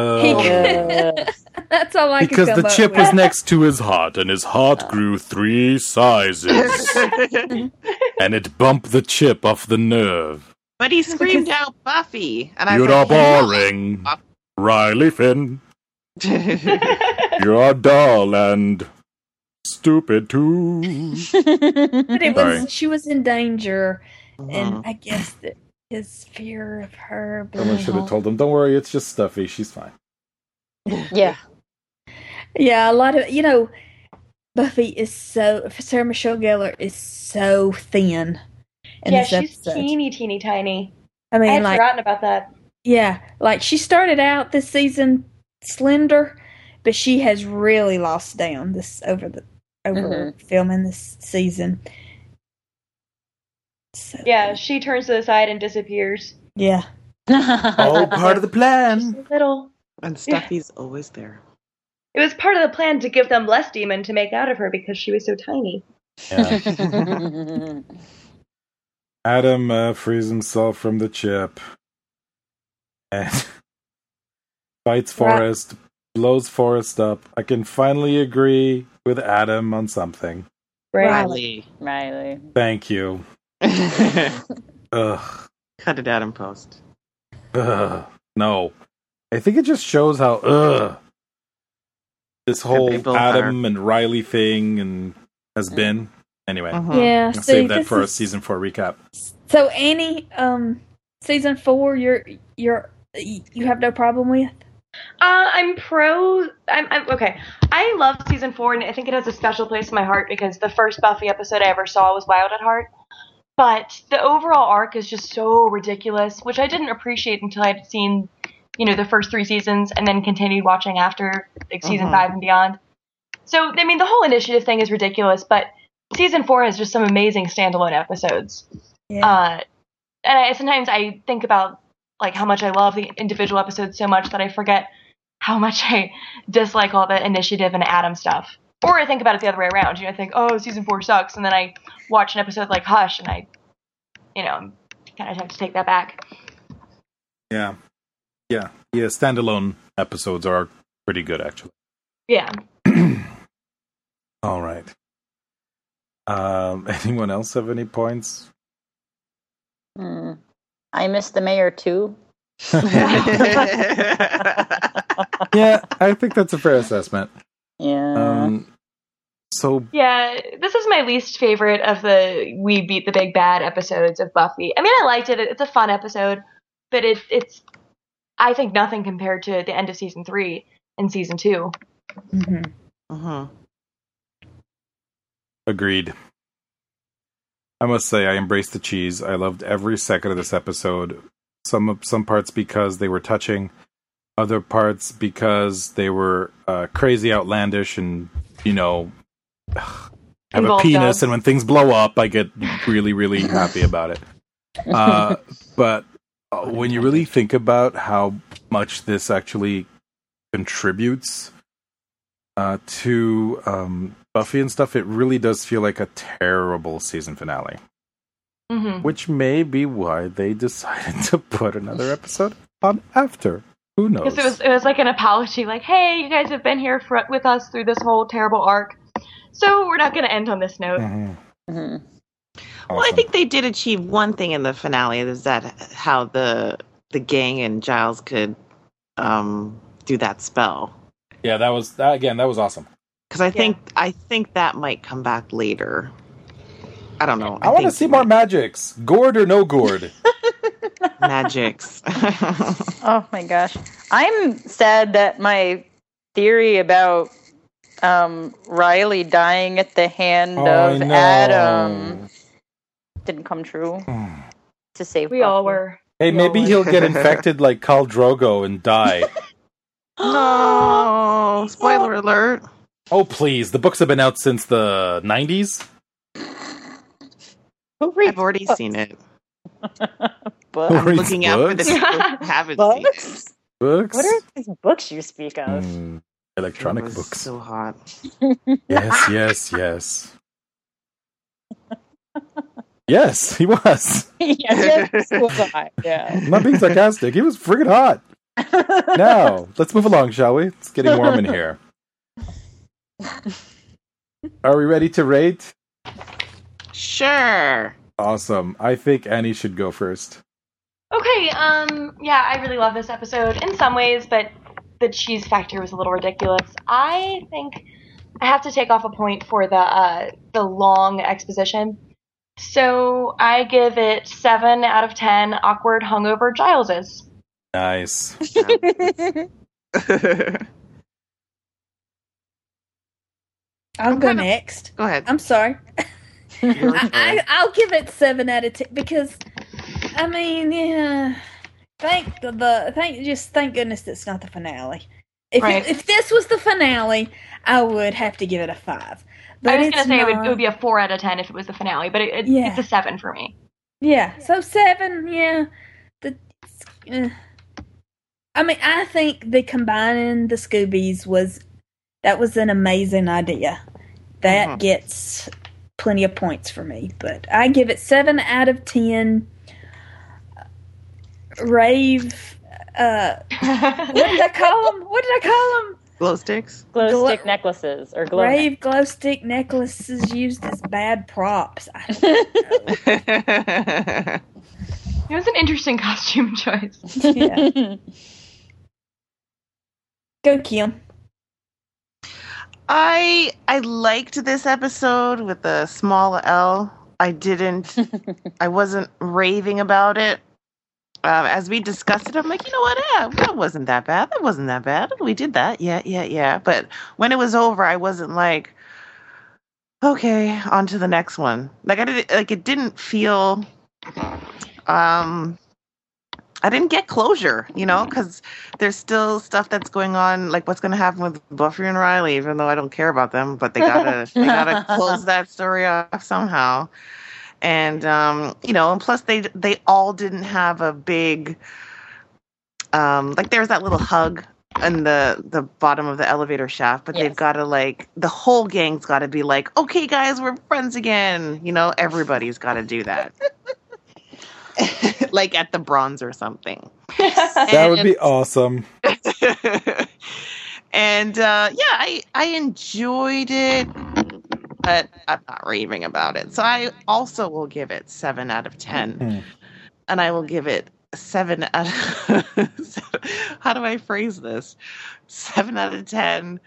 all I could come up with. Because the chip was next to his heart, and his heart grew 3 sizes. And it bumped the chip off the nerve. But he screamed out Buffy. And I You're boring, Riley Finn. You're dull and stupid too. But she was in danger. And I guess that his fear of her. Someone should have told him, "Don't worry, it's just stuffy. She's fine." Yeah. Yeah, a lot of Buffy is Sarah Michelle Gellar is so thin. She's teeny tiny. I mean, I had forgotten about that. Yeah, like she started out this season slender, but she has really lost down over filming this season. So, she turns to the side and disappears. Yeah. All part of the plan. Just a little. And Stuffy's always there. It was part of the plan to give them less demon to make out of her because she was so tiny. Yeah. Adam frees himself from the chip. And fights Forrest, blows Forrest up. I can finally agree with Adam on something. Riley. Thank you. Ugh. Cut it out in post. No. I think it just shows how this whole Adam and Riley thing has been. Anyway. Yeah. I'll save that for a season 4 recap. So Annie, season 4 you have no problem with? I'm okay. I love season 4, and I think it has a special place in my heart because the first Buffy episode I ever saw was Wild at Heart. But the overall arc is just so ridiculous, which I didn't appreciate until I'd seen, the first 3 seasons and then continued watching after season 5 and beyond. So, I mean, the whole initiative thing is ridiculous, but season 4 has just some amazing standalone episodes. Yeah. And sometimes I think about like how much I love the individual episodes so much that I forget how much I dislike all the Initiative and Adam stuff. Or I think about it the other way around. I think, oh, season 4 sucks, and then I watch an episode like Hush, and I, kind of have to take that back. Yeah. Standalone episodes are pretty good, actually. Yeah. All right. Anyone else have any points? I miss the mayor too. Yeah, I think that's a fair assessment. Yeah. Yeah, this is my least favorite of the We Beat the Big Bad episodes of Buffy. I mean, I liked it. It's a fun episode, but it's I think nothing compared to the end of season 3 and season 2. Agreed. I must say, I embraced the cheese. I loved every second of this episode. Some parts because they were touching, other parts because they were crazy, outlandish, and have a penis. And when things blow up, I get really, really happy about it. But when you really think about how much this actually contributes to Buffy and stuff, it really does feel like a terrible season finale. Which may be why they decided to put another episode on after. Who knows? Because it was like an apology, like, hey, you guys have been here with us through this whole terrible arc, so we're not going to end on this note. Awesome. Well, I think they did achieve one thing in the finale, is that how the gang and Giles could do that spell. Yeah, that was awesome. Because I think that might come back later. I don't know. I want to see more magics. Gourd or no gourd? Magics. Oh my gosh. I'm sad that my theory about Riley dying at the hand of Adam didn't come true. To save We all were. Hey, maybe he'll get infected like Khal Drogo and die. No! Spoiler alert. Oh, please. The books have been out since the 90s? I've already seen it. I'm looking out for this. Haven't seen it. Books? What are these books you speak of? Electronic books. So hot. Yes. Yes, he was. Yes, he was hot. Yeah. I'm not being sarcastic. He was friggin' hot. Now, let's move along, shall we? It's getting warm in here. Are we ready to rate? Sure. Awesome. I think Annie should go first. Okay, yeah, I really love this episode in some ways, but the cheese factor was a little ridiculous. I think I have to take off a point for the long exposition. So I give it 7 out of 10 awkward hungover Gileses. Nice. I'll go next. Go ahead. I'm sorry. I'll give it 7 out of 10 because, I mean, yeah. Thank goodness it's not the finale. If this was the finale, I would have to give it a 5. But I was going to say it would be a 4 out of 10 if it was the finale, but it's a 7 for me. Yeah, so 7, yeah. I mean, I think the combining the Scoobies was an amazing idea. That gets plenty of points for me, but I give it 7 out of 10. Rave, what did I call them? Glow sticks? Glow stick necklaces. Or glow Rave glow stick necklaces used as bad props. I don't know. It was an interesting costume choice. Yeah. Go, Kim. I liked this episode with a small L. I wasn't raving about it. As we discussed it, I'm like, you know what? Yeah, that wasn't that bad. That wasn't that bad. We did that. Yeah. But when it was over, I wasn't like, okay, on to the next one. It didn't feel. I didn't get closure, because there's still stuff that's going on, like what's going to happen with Buffy and Riley, even though I don't care about them, but they gotta close that story off somehow. And, and plus they all didn't have a big like there's that little hug in the bottom of the elevator shaft, but they've got to like, the whole gang's got to be like, okay guys, we're friends again. You know, everybody's got to do that. Like at the Bronze or something. That would be awesome. And I enjoyed it, but I'm not raving about it. So I also will give it 7 out of 10. And I will give it 7 out of... How do I phrase this? 7 out of 10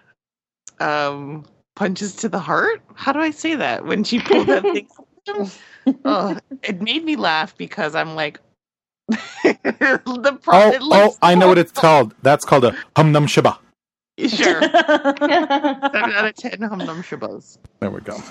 punches to the heart? How do I say that? When she pulled that thing... it made me laugh because I'm like, I know what it's called. That's called a hum num shaba. Sure. 7 out of 10 hum num shabas. There we go.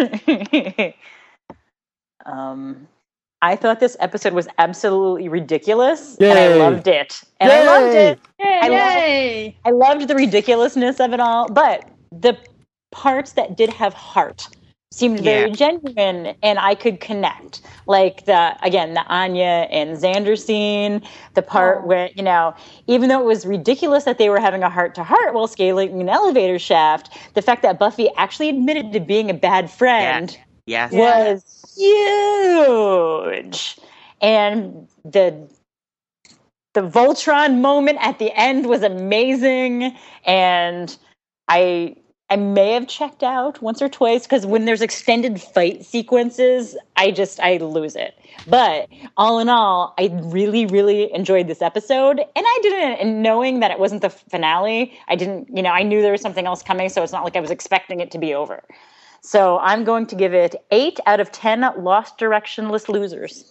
I thought this episode was absolutely ridiculous, Yay. and I loved it. And Yay. I loved it. Yay. I loved the ridiculousness of it all, but the parts that did have heart seemed very genuine, and I could connect. Like the Anya and Xander scene, the part where, you know, even though it was ridiculous that they were having a heart-to-heart while scaling an elevator shaft, the fact that Buffy actually admitted to being a bad friend was huge. And the Voltron moment at the end was amazing, and I may have checked out once or twice because when there's extended fight sequences, I lose it. But all in all, I really, really enjoyed this episode. And I didn't, and knowing that it wasn't the finale, I knew there was something else coming, so it's not like I was expecting it to be over. So I'm going to give it 8 out of 10 lost directionless losers.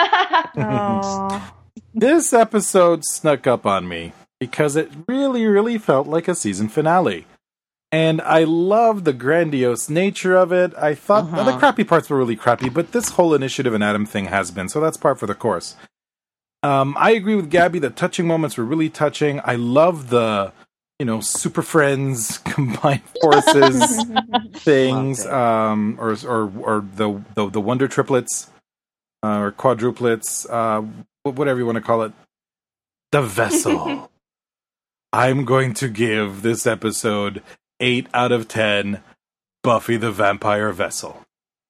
This episode snuck up on me because it really, really felt like a season finale. And I loved the grandiose nature of it. I thought the crappy parts were really crappy, but this whole Initiative and Adam thing has been, so that's par for the course. I agree with Gabby that touching moments were really touching. I love the, Super Friends combined forces things, or the Wonder Triplets, or quadruplets, whatever you want to call it. The Vessel. I'm going to give this episode 8 out of 10 Buffy the Vampire Vessel.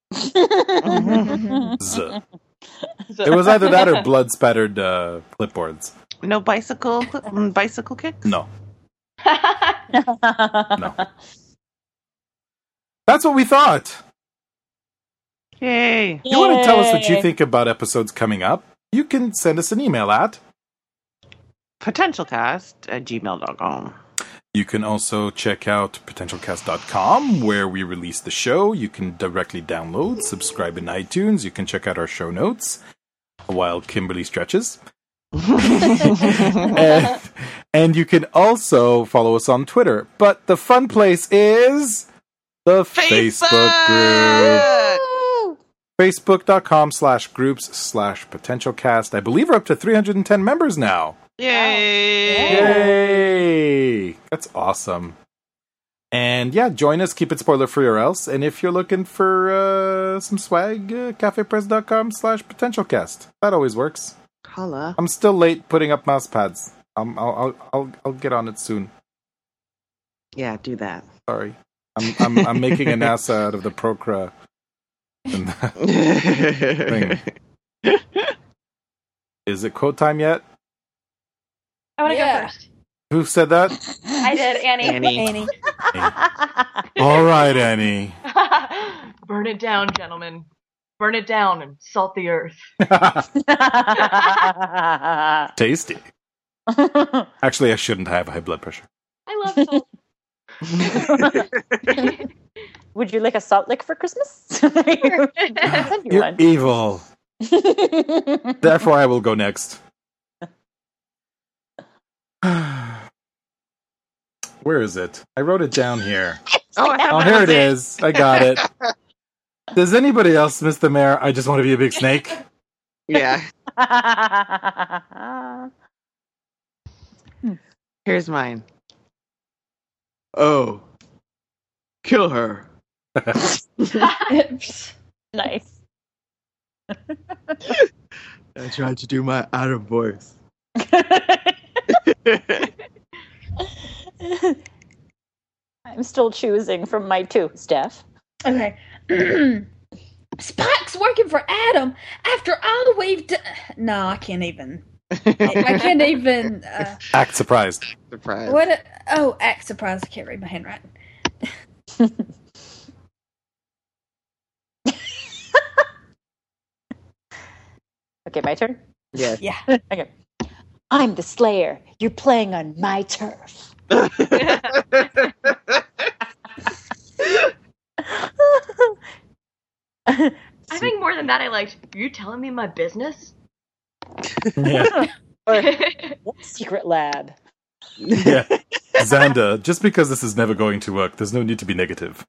It was either that or blood-spattered clipboards. No bicycle kicks? No. No. That's what we thought. Yay. You want to tell us what you think about episodes coming up? You can send us an email at potentialcast@gmail.com. You can also check out potentialcast.com, where we release the show. You can directly download, subscribe in iTunes. You can check out our show notes while Kimberly stretches. and you can also follow us on Twitter. But the fun place is the Facebook group. Facebook.com/groups/potentialcast. I believe we're up to 310 members now. Yay! That's awesome. And join us. Keep it spoiler free or else. And if you're looking for some swag, cafepress.com/potentialcast. That always works. Holla. I'm still late putting up mouse pads. I'll get on it soon. Yeah, do that. Sorry, I'm making a NASA out of the Procra. Thing. Is it quote time yet? I want to go first. Who said that? I did, Annie. All right, Annie. Burn it down, gentlemen. Burn it down and salt the earth. Tasty. Actually, I shouldn't have high blood pressure. I love salt. Would you like a salt lick for Christmas? You're evil. Therefore, I will go next. Where is it? I wrote it down here. Oh, here it is. I got it. Does anybody else miss the mayor? I just want to be a big snake. Yeah. Here's mine. Oh. Kill her. Nice. I tried to do my Adam voice. I'm still choosing from my two, Steph. Okay. Spike's working for Adam after all we've done. No, I can't even. I can't even. Act surprised. What? Act surprised. I can't read my handwriting. Okay, my turn? Yes. Yeah. Okay. I'm the Slayer. You're playing on my turf. I think more than that, I liked, you telling me my business? Yeah. Secret lab. Yeah. Xander, just because this is never going to work, there's no need to be negative.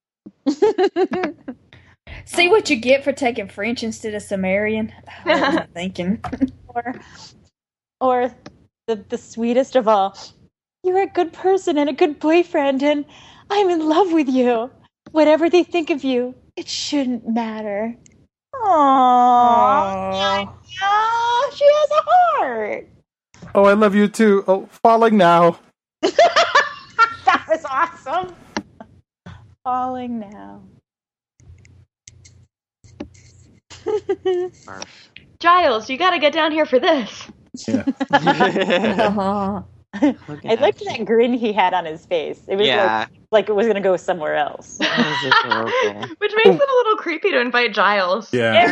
See what you get for taking French instead of Sumerian? What was I thinking? Or the sweetest of all. You're a good person and a good boyfriend, and I'm in love with you. Whatever they think of you, it shouldn't matter. Aww. She has a heart. Oh, I love you too. Oh, falling now. That was awesome. Falling now. Giles, you gotta get down here for this. Yeah. I liked that grin he had on his face. It was like it was going to go somewhere else. Which makes it a little creepy to invite Giles. Yeah.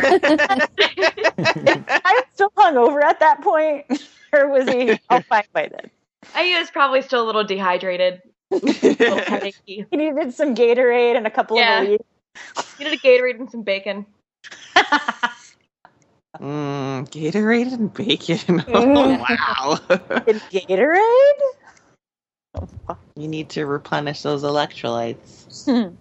I'm still hungover at that point. Or was he all fine by then? He was probably still a little dehydrated. He needed some Gatorade and a couple of leaves. He needed a Gatorade and some bacon. Gatorade and bacon. Oh, wow. And Gatorade? You need to replenish those electrolytes.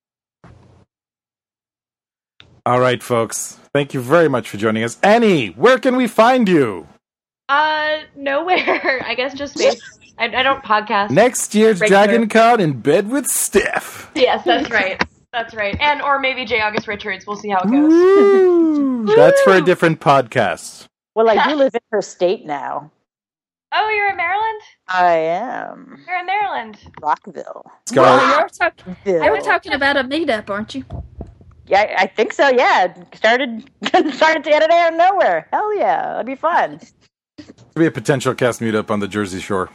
All right, folks. Thank you very much for joining us. Annie, where can we find you? Nowhere. I guess just space. I don't podcast. Next year's Dragon Con in bed with Steph. Yes, that's right. That's right. And or maybe J. August Richards. We'll see how it goes. That's for a different podcast. Well, I do live in her state now. Oh, you're in Maryland? I am. You're in Maryland. Rockville. Well, you were talking about a meetup, aren't you? Yeah, I think so, yeah. Started the other day out of nowhere. Hell yeah, that'd be fun. It'll be a potential cast meetup on the Jersey Shore.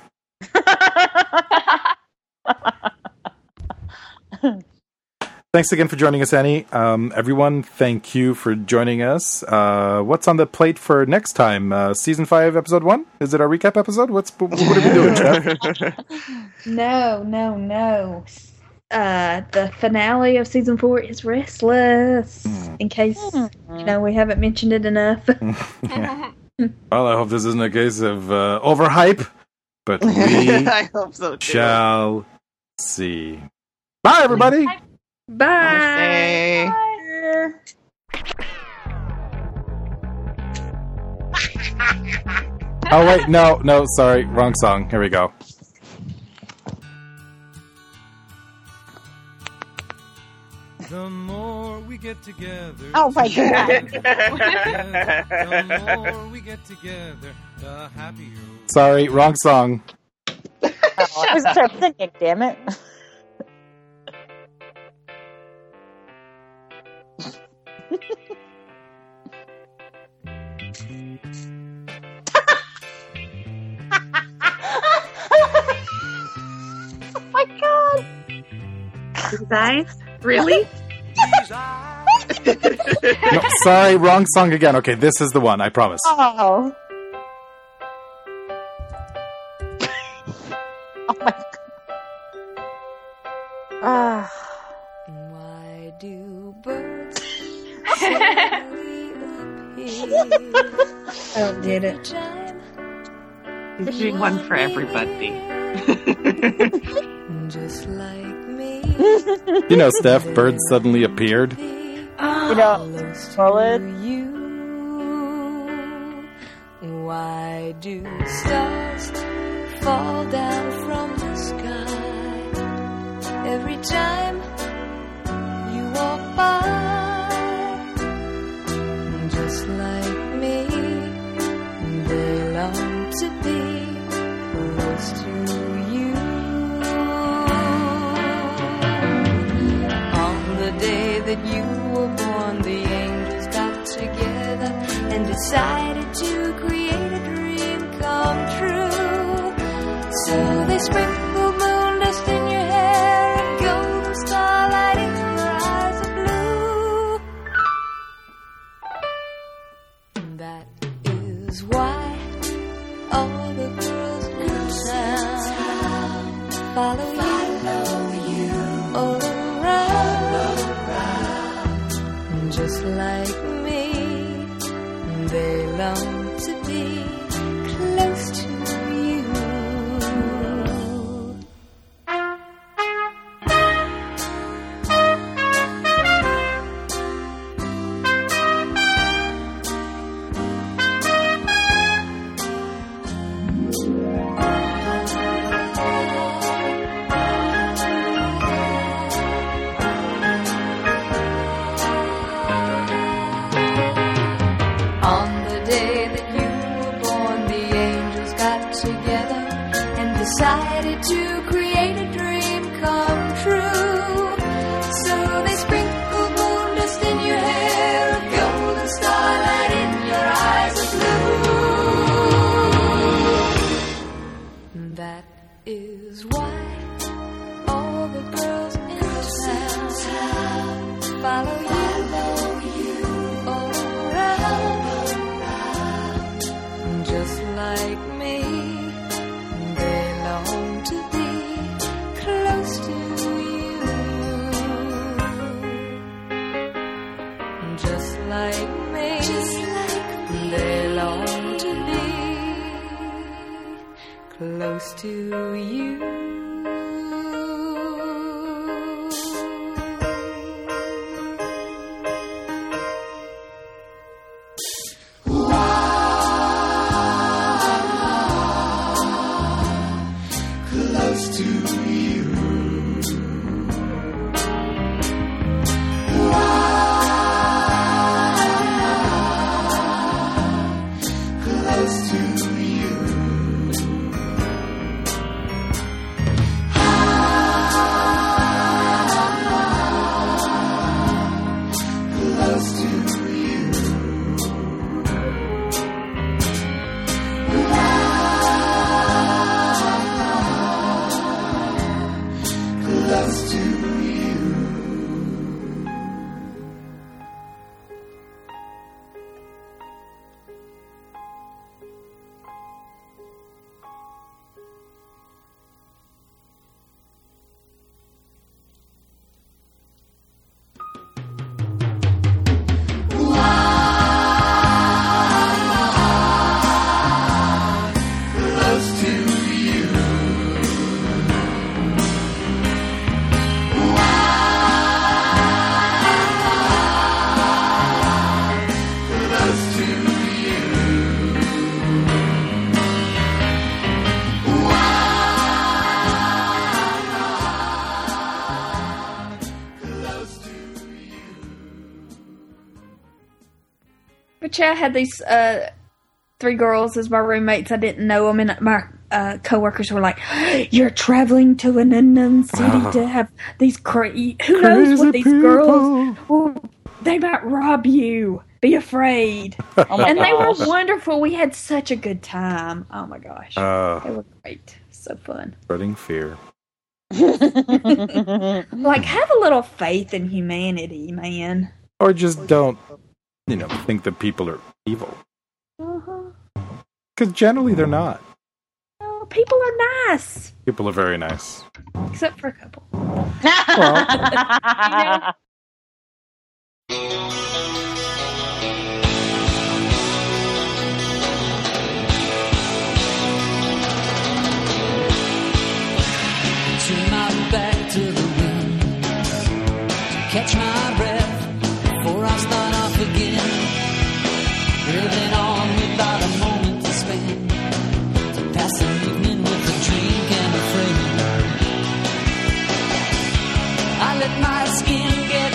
Thanks again for joining us, Annie. Everyone, thank you for joining us. What's on the plate for next time? Season 5, Episode 1? Is it our recap episode? What are we doing, Jeff? No. The finale of Season 4 is Restless. In case, we haven't mentioned it enough. Yeah. Well, I hope this isn't a case of overhype, but we I hope so too. Shall see. Bye, everybody! Bye! Bye. Oh, wait, no, sorry, wrong song. Here we go. The more we get together. Oh my God. The more we get together, the happier. Sorry, wrong song. I was start singing, damn it. Oh my God. You guys? Really? No, sorry, wrong song again. Okay, this is the one, I promise. Oh. Oh my God. Why do birds suddenly appear? I don't get it. There's doing one for everybody. Just like me. You know, Steph, birds suddenly appeared. Bullet. Why do stars fall down from the sky every time you walk by? Just like me, they long to be that you were born, the angels got together and decided to create a dream come true. So they sprinkled moon dust in your hair and golden starlight in your eyes of blue. That is why all the girls in town follow you all around. Just like me, they long to be close to you. Decided to create a dream come true. So they sprinkled moon dust in your hair, a golden starlight in your eyes of blue. That is why all the girls in town follow you all around. Just like me, to be close to you. Just like me, they long to be close to you. I had these 3 girls as my roommates. I didn't know them, and my coworkers were like, "You're traveling to an unknown city to have these crazy. Who knows what these girls? Well, they might rob you. Be afraid." And they were wonderful. We had such a good time. Oh my gosh, they were great. So fun. Spreading fear. Like, have a little faith in humanity, man. Or just don't. Think that people are evil. Because generally they're not. Oh, people are nice. People are very nice. Except for a couple. Turn my back to the wind, catch my breath before I start off again. Living on without a moment to spend, to pass an evening with a drink and a friend. I let my skin get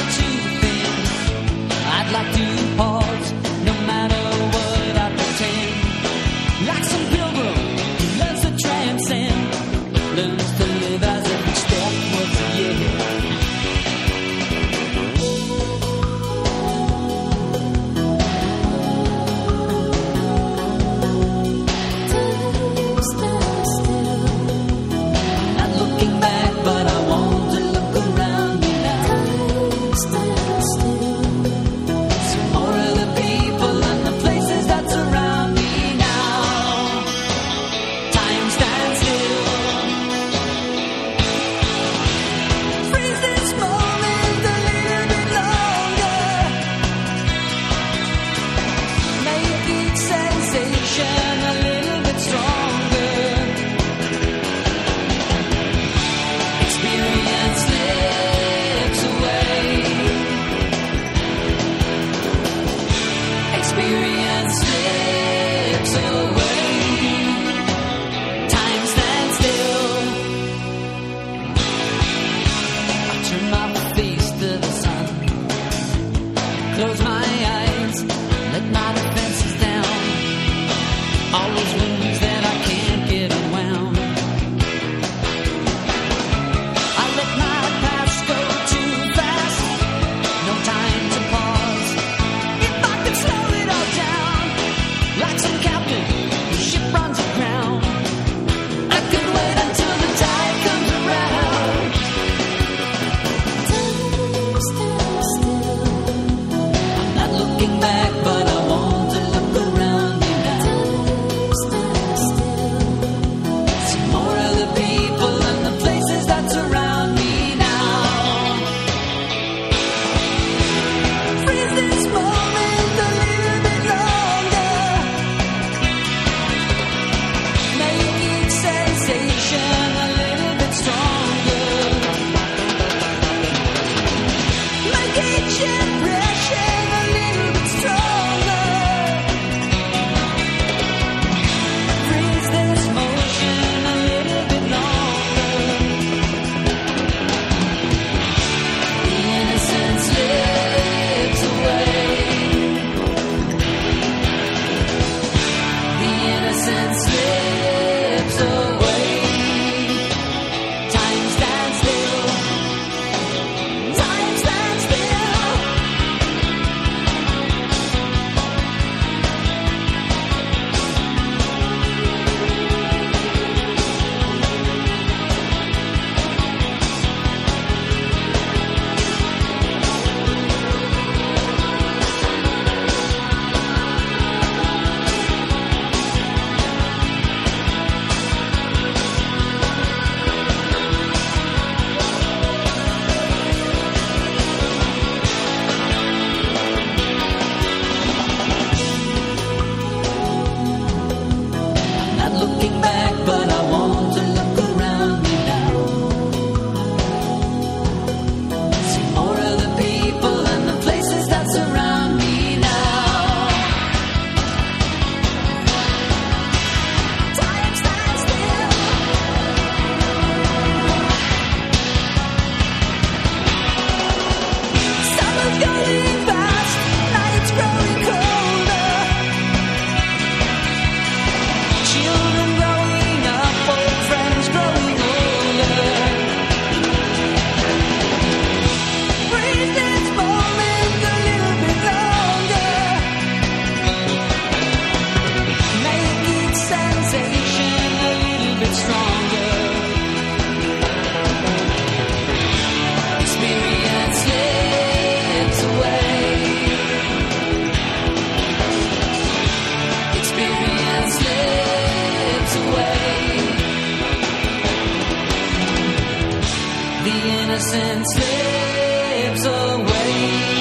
the innocence slips away.